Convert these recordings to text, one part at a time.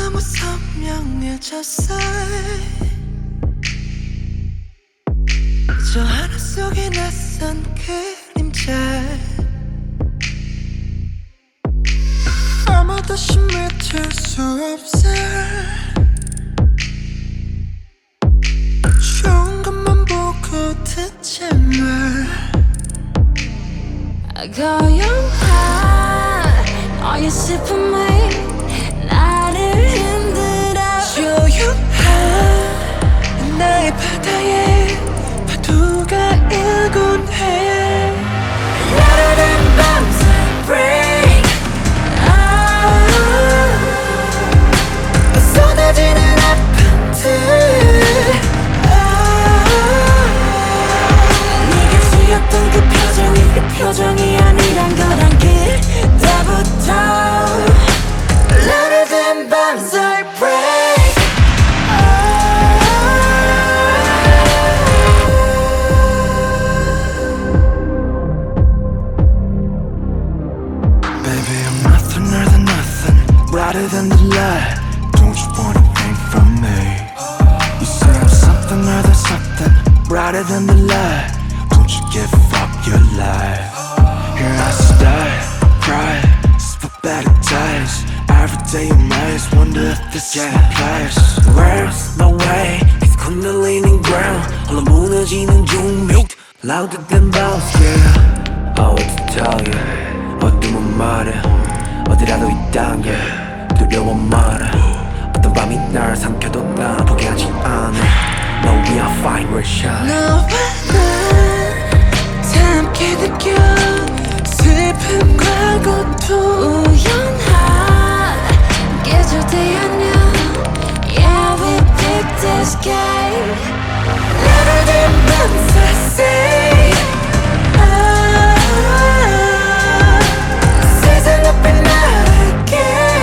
너무 선명해졌어. 저 하늘 속에 낯선 그림자. 아무도 심해질 수 없어. 좋은 것만 보고 듣지 마. 고요한 너의 슬픔이 나를 흔들어. 조용한 나의 바다에 파도가 일곤 해. 나르는 밤새 break. 쏟아지는 아픔들. 네가 지었던 그 표정이 그 표정이 아니란 걸 알게 때부터. 나르는 밤새 break. Baby, I'm nothing more than nothing, brighter than the light. Don't you want a thing from me? You say I'm something more than something, brighter than the light. Don't you give up your life? Here I stay, cry, for better days. Every day amazed, wonder if this is my place. Where's my way? It's 콘들리는 ground, 홀로 무너지는 종묘. Louder than bells, yeah. Oh, what to tell you? 어둠은 말해 어디라도 있단 게 두려워 말해. 어떤 밤이 날 삼켜도 난 포기하지 않아. No, we are fine, we're shine. 너와 나 함께 느껴 슬픔과 고통. 우연한 계절대 안녕. Yeah, we picked this game. Never been once I say. 세상 앞에 나갈게.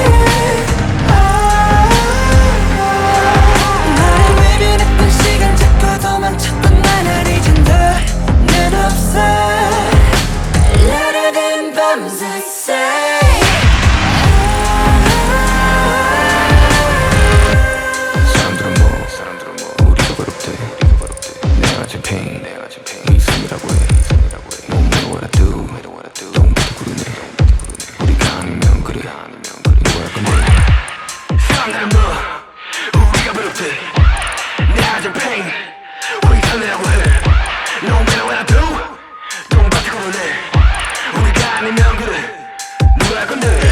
나를 외면했던 시간 잡고 도망쳤던 나를 잊은 너는 없어. 나르는 밤새 say. 사람들은 뭐 우리가 괴롭대. 내가 가진 pain 네 숨이라고 해. No matter what I do 처음부터 구르네. 우리가 아니면 그래 뭐할 건데. 사람들은 뭐 우리가 괴롭대. 내가 가진 pain 우리 삶이라고 해. No matter what I do 똑같이 구르네. 우리가 아니면 그래 누가 할 건데.